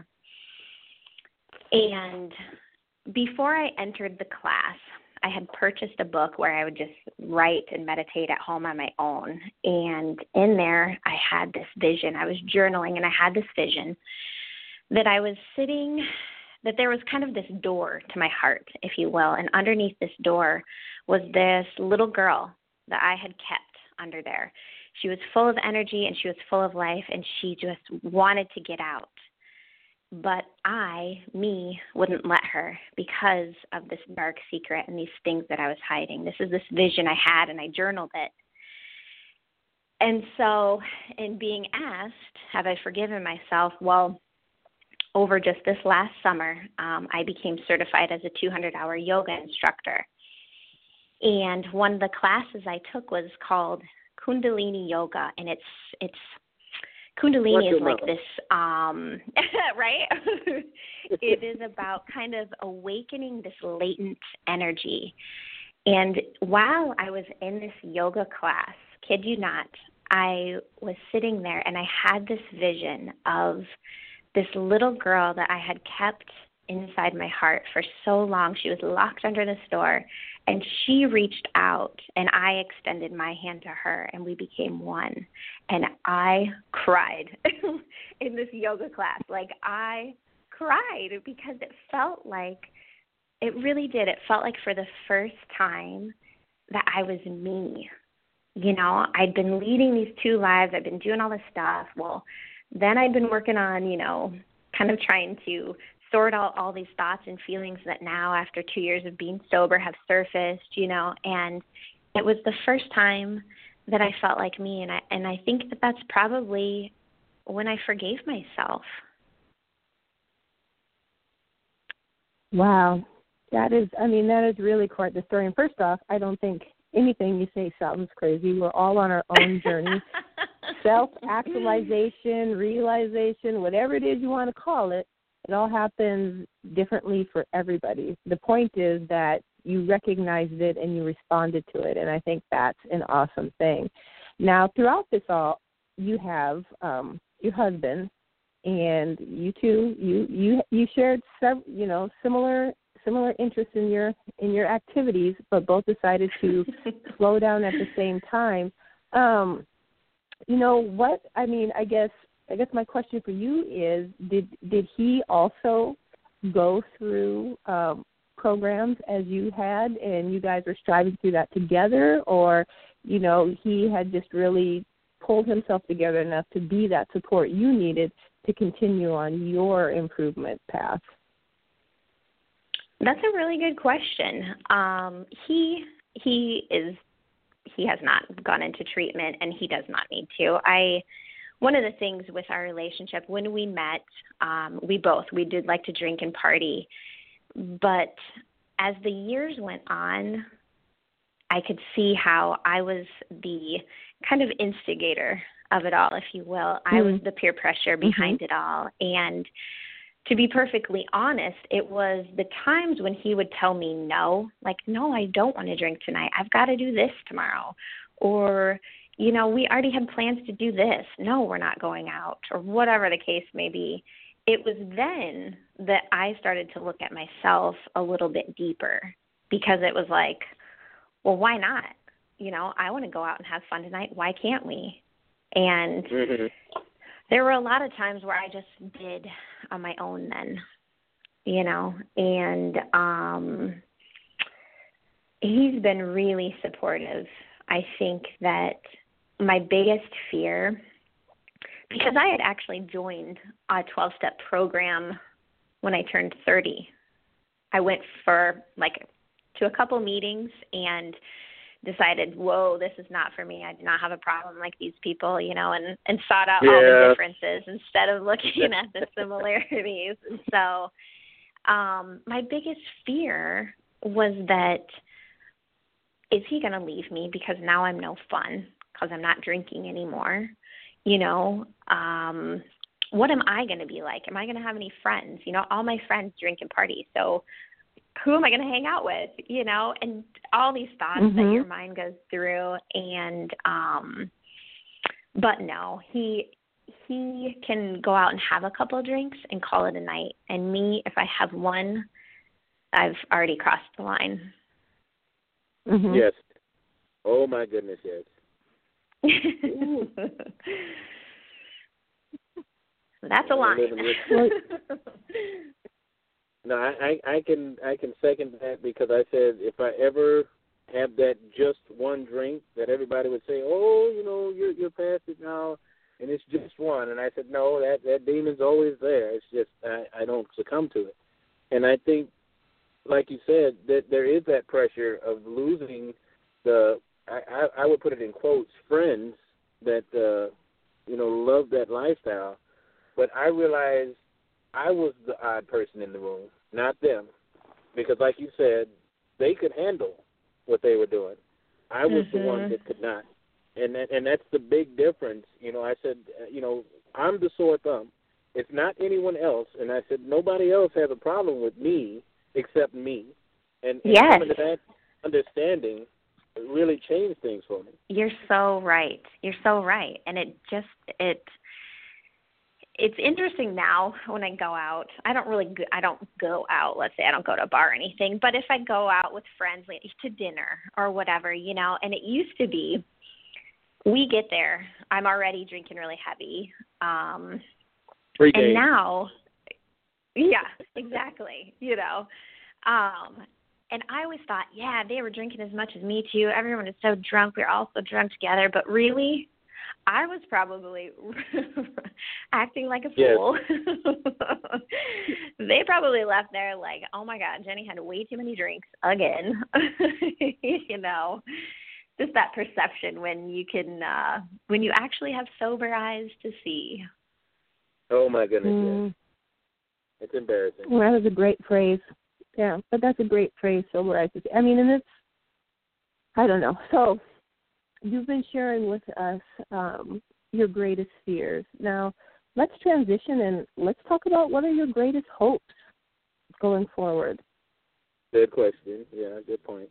And before I entered the class, I had purchased a book where I would just write and meditate at home on my own. And in there, I had this vision. I was journaling, and I had this vision that I was sitting, that there was kind of this door to my heart, if you will. And underneath this door was this little girl that I had kept under there. She was full of energy, and she was full of life, and she just wanted to get out. But I, me, wouldn't let her because of this dark secret and these things that I was hiding. This is this vision I had, and I journaled it. And so in being asked, have I forgiven myself? Well, over just this last summer, um, I became certified as a two hundred hour yoga instructor. And one of the classes I took was called Kundalini Yoga, and it's it's Kundalini is like this, um, right? It is about kind of awakening this latent energy. And while I was in this yoga class, kid you not, I was sitting there and I had this vision of this little girl that I had kept inside my heart for so long. She was locked under this door, and she reached out, and I extended my hand to her, and we became one. And I cried in this yoga class. Like, I cried because it felt like, it really did. It felt like for the first time that I was me. You know, I'd been leading these two lives. I'd been doing all this stuff. Well, then I'd been working on, you know, kind of trying to sort out all these thoughts and feelings that now, after two years of being sober, have surfaced, you know, and it was the first time that I felt like me, and I and I think that that's probably when I forgave myself. Wow. That is, I mean, that is really quite the story. And first off, I don't think anything you say sounds crazy. We're all on our own journey. Self-actualization, realization, whatever it is you want to call it, it all happens differently for everybody. The point is that you recognized it and you responded to it, and I think that's an awesome thing. Now, throughout this all, you have um, your husband, and you two, you you you shared sev- you know similar similar interests in your in your activities, but both decided to slow down at the same time. Um, you know what? I mean, I guess I guess my question for you is: Did did he also go through um, programs as you had, and you guys were striving through that together, or you know, he had just really pulled himself together enough to be that support you needed to continue on your improvement path? That's a really good question. Um, he he is he has not gone into treatment, and he does not need to. I one of the things with our relationship, when we met, um, we both we did like to drink and party, but as the years went on, I could see how I was the kind of instigator of it all, if you will. I Mm-hmm. was the peer pressure behind mm-hmm. it all. And to be perfectly honest, it was the times when he would tell me no, like, no, I don't want to drink tonight. I've got to do this tomorrow. Or, you know, we already had plans to do this. No, we're not going out, or whatever the case may be. It was then that I started to look at myself a little bit deeper, because it was like, well, why not? You know, I want to go out and have fun tonight. Why can't we? And Mm-hmm. there were a lot of times where I just did on my own then, you know, and um, he's been really supportive. I think that my biggest fear, because I had actually joined a twelve-step program when I turned thirty. I went for like to a couple meetings and decided, whoa, this is not for me. I do not have a problem like these people, you know, and, and sought out Yeah. all the differences instead of looking at the similarities. And so um, my biggest fear was that, is he going to leave me because now I'm no fun because I'm not drinking anymore? You know, um, what am I going to be like? Am I going to have any friends? You know, all my friends drink and party. So who am I going to hang out with, you know, and all these thoughts Mm-hmm. that your mind goes through. And, um, but no, he, he can go out and have a couple of drinks and call it a night. And me, if I have one, I've already crossed the line. Mm-hmm. Yes. Oh, my goodness, yes. That's a line. Well, No, I, I, I can I can second that, because I said if I ever have that just one drink, that everybody would say, oh, you know, you're you're past it now, and it's just one. And I said, no, that that demon's always there. It's just I, I don't succumb to it. And I think, like you said, that there is that pressure of losing the I, I, I would put it in quotes, friends that uh, you know, love that lifestyle. But I realized I was the odd person in the room, not them, because like you said, they could handle what they were doing. I was mm-hmm. the one that could not, and that, and that's the big difference. You know, I said, you know, I'm the sore thumb. It's not anyone else, and I said nobody else has a problem with me except me. And, and yes. coming to that understanding really changed things for me. You're so right. You're so right, and it just it. It's interesting now when I go out. I don't really go, I don't go out. Let's say I don't go to a bar or anything. But if I go out with friends like, to dinner or whatever, you know, and it used to be, we get there, I'm already drinking really heavy. Um, Free and game. now, yeah, exactly. You know, um, and I always thought, yeah, they were drinking as much as me too. Everyone is so drunk. We're all so drunk together. But really, I was probably acting like a fool. Yes. They probably left there like, oh, my God, Jenny had way too many drinks again. You know, just that perception when you can, uh, when you actually have sober eyes to see. Oh, my goodness, Mm. yes. It's embarrassing. Well, that is a great phrase. Yeah, but that's a great phrase, sober eyes to see. I mean, and it's, I don't know. So, you've been sharing with us um, your greatest fears. Now, let's transition and let's talk about what are your greatest hopes going forward. Good question. Yeah, good point.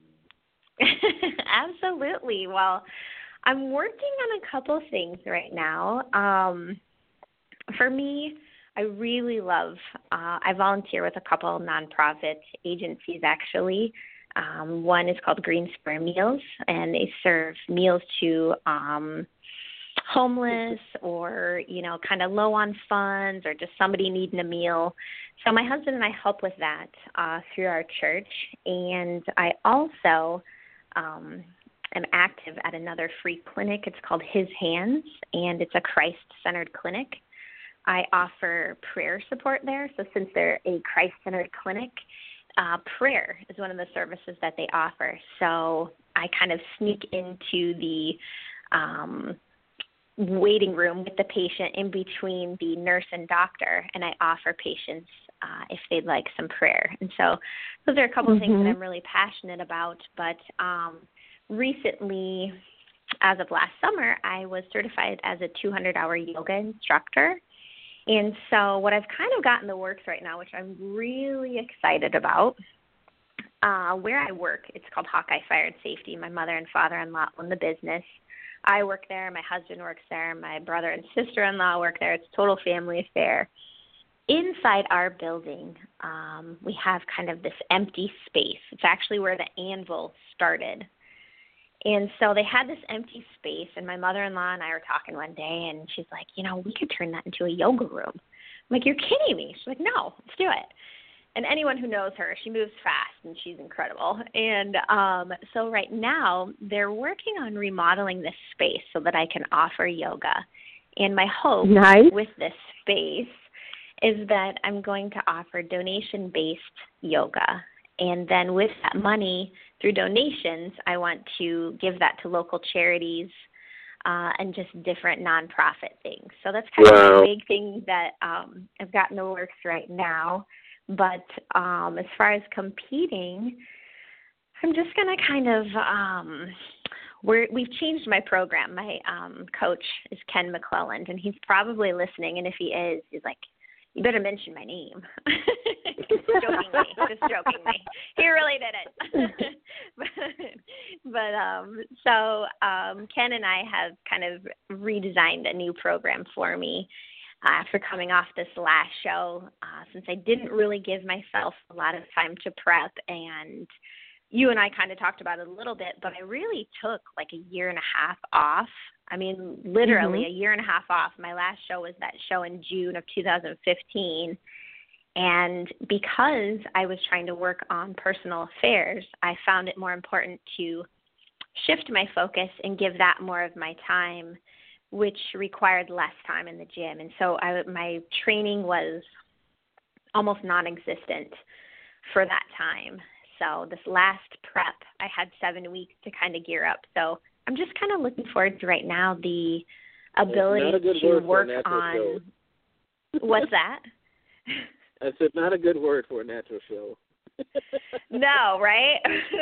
Absolutely. Well, I'm working on a couple things right now. Um, for me, I really love, uh, I volunteer with a couple nonprofit agencies, actually. Um, one is called Green Square Meals, and they serve meals to um, homeless or, you know, kind of low on funds or just somebody needing a meal. So my husband and I help with that uh, through our church. And I also um, am active at another free clinic. It's called His Hands, and it's a Christ-centered clinic. I offer prayer support there. So since they're a Christ-centered clinic, uh, prayer is one of the services that they offer. So I kind of sneak into the um, waiting room with the patient in between the nurse and doctor, and I offer patients uh, if they'd like some prayer. And so those are a couple mm-hmm. of things that I'm really passionate about. But um, recently, as of last summer, I was certified as a two hundred hour yoga instructor. And so what I've kind of got in the works right now, which I'm really excited about, uh, where I work, it's called Hawkeye Fire and Safety. My mother and father-in-law own the business. I work there. My husband works there. My brother and sister-in-law work there. It's a total family affair. Inside our building, um, we have kind of this empty space. It's actually where the Anvil started. And so they had this empty space, and my mother-in-law and I were talking one day, and she's like, you know, we could turn that into a yoga room. I'm like, you're kidding me. She's like, no, let's do it. And anyone who knows her, she moves fast, and she's incredible. And um, so right now, they're working on remodeling this space so that I can offer yoga. And my hope nice. with this space is that I'm going to offer donation-based yoga. And then with that money, through donations, I want to give that to local charities uh, and just different nonprofit things. So that's kind wow. of a big thing that um, I've got in the works right now. But um, as far as competing, I'm just going to kind of um, we're, we've changed my program. My um, coach is Ken McClelland, and he's probably listening. And if he is, he's like, you better mention my name. Just jokingly, just jokingly. He really didn't. but but um, so um, Ken and I have kind of redesigned a new program for me uh, after coming off this last show, uh, since I didn't really give myself a lot of time to prep. And you and I kind of talked about it a little bit, but I really took like a year and a half off. I mean, literally mm-hmm. a year and a half off. My last show was that show in June of two thousand fifteen. And because I was trying to work on personal affairs, I found it more important to shift my focus and give that more of my time, which required less time in the gym. And so I, my training was almost non-existent for that time. So this last prep, I had seven weeks to kind of gear up. So I'm just kind of looking forward to right now the ability to work on. Show. What's that? I said, not a good word for a natural show. No, right?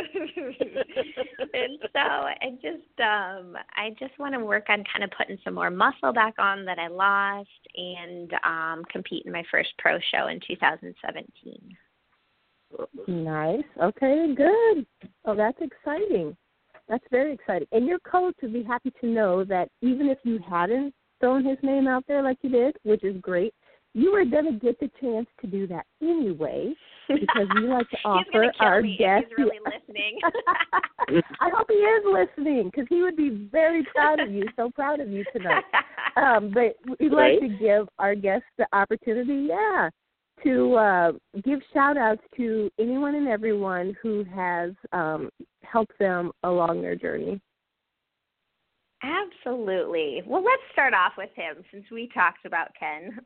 And so I just, um, I just want to work on kind of putting some more muscle back on that I lost, and um, compete in my first pro show in two thousand seventeen. Nice. Okay, good. Oh, that's exciting. That's very exciting. And your coach would be happy to know that even if you hadn't thrown his name out there like you did, which is great, you were going to get the chance to do that anyway, because we like to offer our guests. He's really listening. I hope he is listening, because he would be very proud of you, so proud of you tonight. Um, but we'd right? like to give our guests the opportunity, yeah, to uh, give shout-outs to anyone and everyone who has um, helped them along their journey. Absolutely. Well, let's start off with him, since we talked about Ken.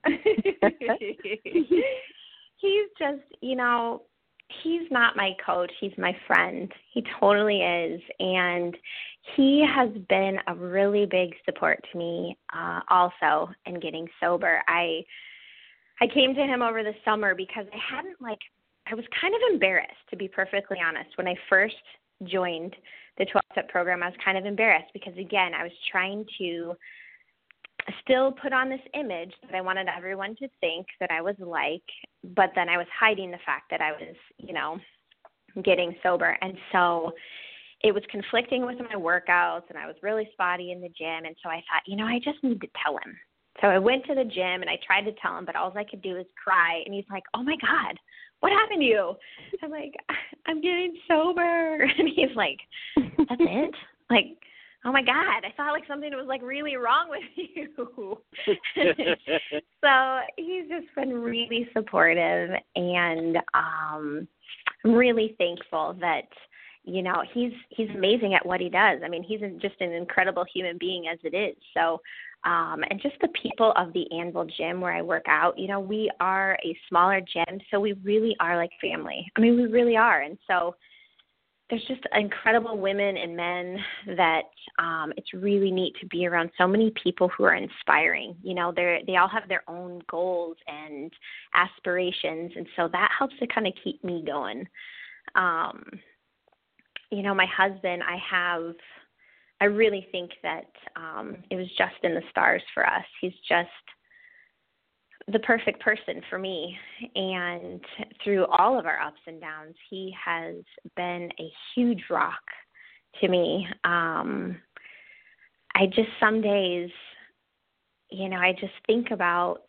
He's just, you know, he's not my coach. He's my friend. He totally is. And he has been a really big support to me uh, also in getting sober. I I came to him over the summer because I hadn't, like, I was kind of embarrassed, to be perfectly honest. When I first joined the twelve-step program, I was kind of embarrassed because, again, I was trying to still put on this image that I wanted everyone to think that I was like, but then I was hiding the fact that I was, you know, getting sober. And so it was conflicting with my workouts, and I was really spotty in the gym. And so I thought, you know, I just need to tell him. So I went to the gym, and I tried to tell him, but all I could do was cry. And he's like, oh, my God, what happened to you? I'm like, I'm getting sober. And he's like, that's it? Like, oh, my God, I thought, like, something was, like, really wrong with you. So he's just been really supportive, and um, I'm really thankful that, you know, he's he's amazing at what he does. I mean, he's just an incredible human being as it is. So, um, and just the people of the Anvil Gym where I work out, you know, we are a smaller gym, so we really are like family. I mean, we really are. And so there's just incredible women and men that um, it's really neat to be around so many people who are inspiring. You know, they they all have their own goals and aspirations, and so that helps to kind of keep me going. Um, you know, my husband, I have, I really think that um, it was just in the stars for us. He's just the perfect person for me. And through all of our ups and downs, he has been a huge rock to me. Um, I just, some days, you know, I just think about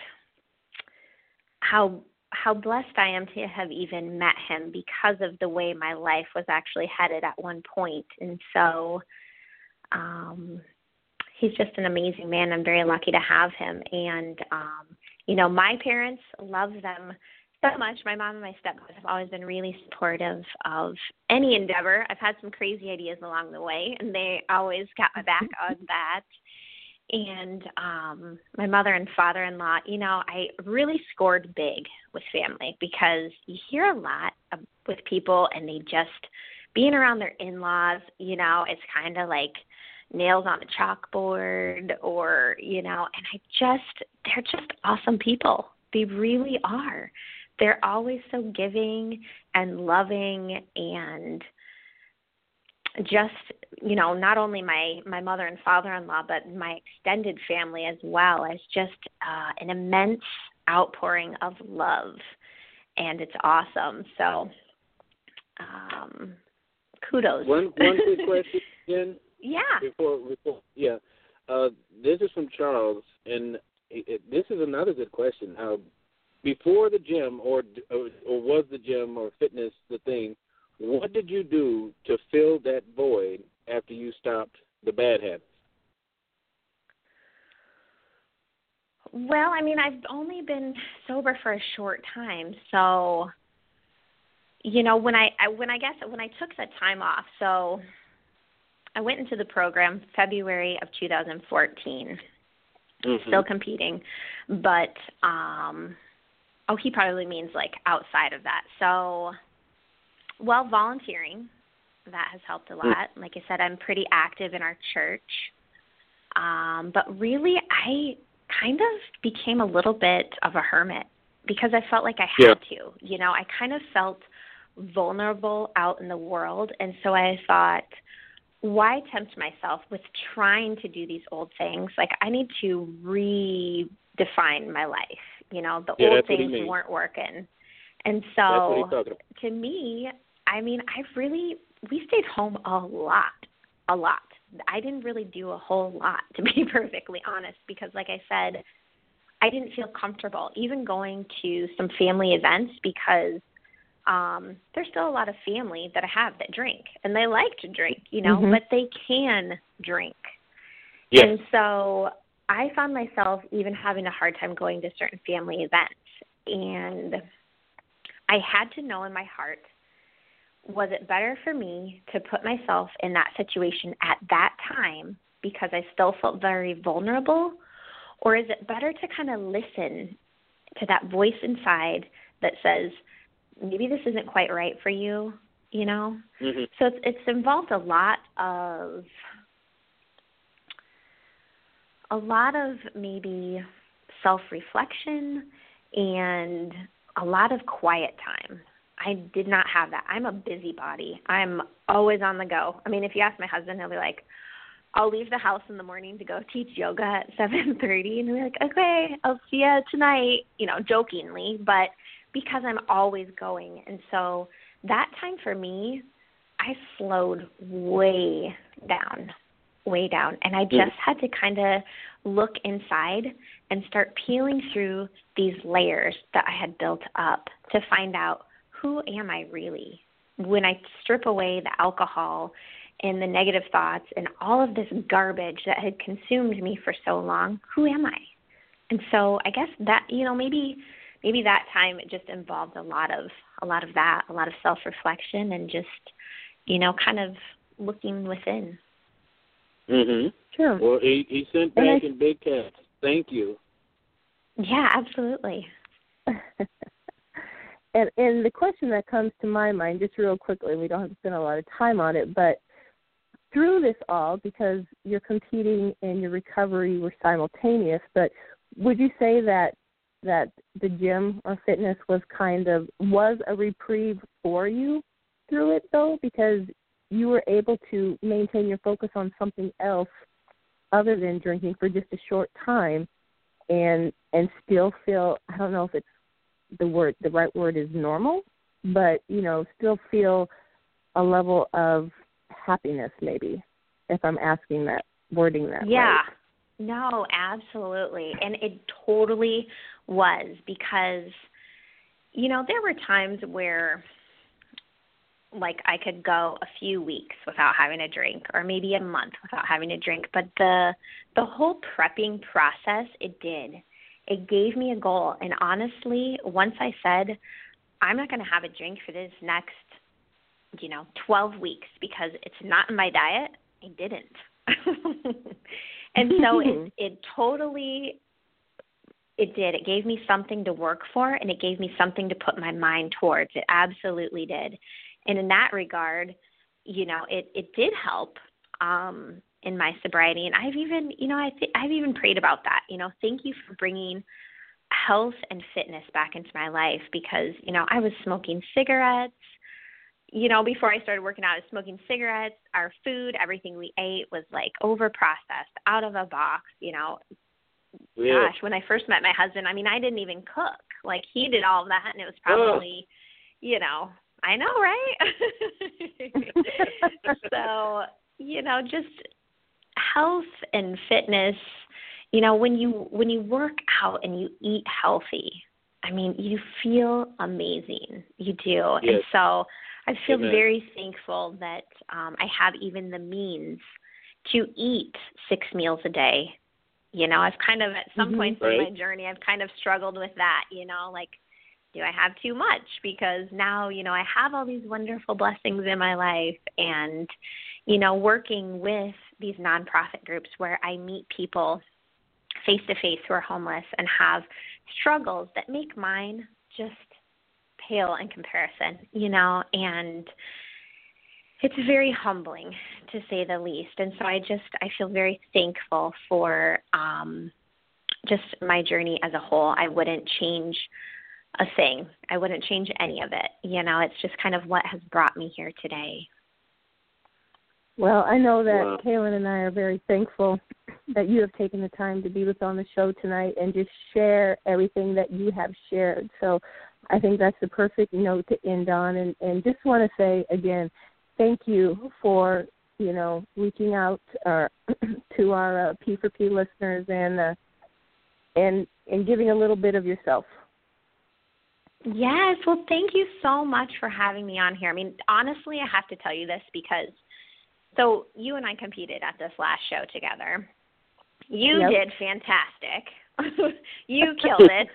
how how blessed I am to have even met him because of the way my life was actually headed at one point. And so um, he's just an amazing man. I'm very lucky to have him. And, um, you know, my parents love them so much. My mom and my stepmother have always been really supportive of any endeavor. I've had some crazy ideas along the way, and they always got my back on that. And um, my mother and father-in-law, you know, I really scored big with family because you hear a lot of, with people, and they just, being around their in-laws, you know, it's kind of like nails on a chalkboard or, you know, and I just, they're just awesome people. They really are. They're always so giving and loving, and just, you know, not only my, my mother and father-in-law, but my extended family as well, as just uh, an immense outpouring of love, and it's awesome. So, um, kudos. One one quick question, Jen. Yeah. Before, before yeah, uh, this is from Charles, and it, it, this is another good question. Uh, before the gym, or, or or was the gym or fitness the thing? What did you do to fill that void after you stopped the bad habits? Well, I mean, I've only been sober for a short time, so, you know, when I, I when I guess when I took that time off, so I went into the program February of two thousand fourteen, mm-hmm. Still competing, but um, oh, he probably means like outside of that, so. Well, volunteering, that has helped a lot. Like I said, I'm pretty active in our church. Um, but really, I kind of became a little bit of a hermit because I felt like I had yeah. to. You know, I kind of felt vulnerable out in the world. And so I thought, why tempt myself with trying to do these old things? Like, I need to redefine my life. You know, the yeah, old things weren't working. And so to me, I mean, I really, we stayed home a lot, a lot. I didn't really do a whole lot, to be perfectly honest, because like I said, I didn't feel comfortable even going to some family events because um, there's still a lot of family that I have that drink, and they like to drink, you know, mm-hmm. but they can drink. Yes. And so I found myself even having a hard time going to certain family events, and I had to know in my heart, was it better for me to put myself in that situation at that time because I still felt very vulnerable, or is it better to kind of listen to that voice inside that says, maybe this isn't quite right for you, you know? Mm-hmm. So it's, it's involved a lot of, a lot of maybe self-reflection and a lot of quiet time. I did not have that. I'm a busybody. I'm always on the go. I mean, if you ask my husband, he'll be like, I'll leave the house in the morning to go teach yoga at seven thirty, and he'll be like, okay, I'll see you tonight, you know, jokingly, but because I'm always going. And so that time for me, I slowed way down, way down, and I just had to kind of look inside and start peeling through these layers that I had built up to find out, who am I really? When I strip away the alcohol and the negative thoughts and all of this garbage that had consumed me for so long, who am I? And so I guess that, you know, maybe maybe that time it just involved a lot of a lot of that, a lot of self-reflection and just, you know, kind of looking within. Mhm. Sure. Well, he, he sent back in big caps. Thank you. Yeah, absolutely. and and the question that comes to my mind, just real quickly, we don't have to spend a lot of time on it, but through this all, because your competing and your recovery were simultaneous, but would you say that that the gym or fitness was kind of was a reprieve for you through it, though, because you were able to maintain your focus on something else other than drinking for just a short time, and and still feel, I don't know if it's the word the right word is normal, but you know, still feel a level of happiness, maybe, if I'm asking that, wording that yeah. right. No, absolutely. And it totally was, because, you know, there were times where, like, I could go a few weeks without having a drink, or maybe a month without having a drink. But the the whole prepping process, it did. It gave me a goal. And honestly, once I said, I'm not going to have a drink for this next, you know, twelve weeks because it's not in my diet, I didn't. And so it it totally, it did. It gave me something to work for, and it gave me something to put my mind towards. It absolutely did. And in that regard, you know, it, it did help um, in my sobriety. And I've even, you know, I th- I've even prayed about that. You know, thank you for bringing health and fitness back into my life, because, you know, I was smoking cigarettes. You know, before I started working out, I was smoking cigarettes. Our food, everything we ate was like over-processed, out of a box, you know. Yeah. Gosh, when I first met my husband, I mean, I didn't even cook. Like, he did all of that, and it was probably, oh. you know, I know, right? So, you know, just health and fitness, you know, when you when you work out and you eat healthy, I mean, you feel amazing. You do. Yes. And so I feel Amen. very thankful that um, I have even the means to eat six meals a day. You know, I've kind of, at some mm-hmm. points right. in my journey, I've kind of struggled with that, you know, like, do I have too much? Because now, you know, I have all these wonderful blessings in my life, and, you know, working with these nonprofit groups where I meet people face-to-face who are homeless and have struggles that make mine just pale in comparison, you know, and it's very humbling, to say the least. And so I just, I feel very thankful for um, just my journey as a whole. I wouldn't change a thing. I wouldn't change any of it. You know, it's just kind of what has brought me here today. Well, I know that wow. Kaylin and I are very thankful that you have taken the time to be with us on the show tonight and just share everything that you have shared. So I think that's the perfect note to end on. And, and just want to say, again, thank you for, you know, reaching out uh, to our uh, P four P listeners and, uh, and, and giving a little bit of yourself. Yes. Well, thank you so much for having me on here. I mean, honestly, I have to tell you this because, so you and I competed at this last show together. You yep. did fantastic. You killed it.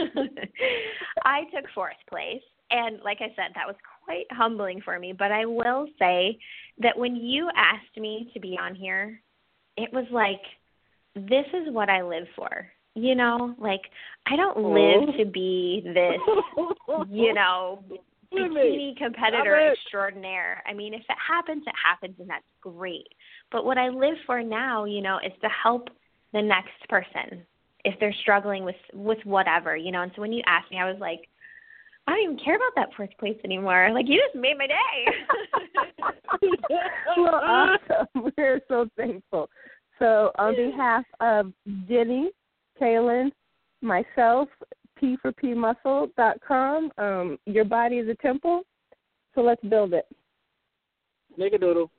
I took fourth place. And like I said, that was quite humbling for me. But I will say that when you asked me to be on here, it was like, this is what I live for. You know, like, I don't live to be this, you know, bikini competitor extraordinaire. I mean, if it happens, it happens, and that's great. But what I live for now, you know, is to help the next person if they're struggling with, with whatever, you know. And so when you asked me, I was like, I don't even care about that fourth place anymore. Like, you just made my day. Well, awesome. We're so thankful. So on behalf of Jenny, Kaylin, myself, P four P muscle dot com, um, your body is a temple, so let's build it. Make a doodle.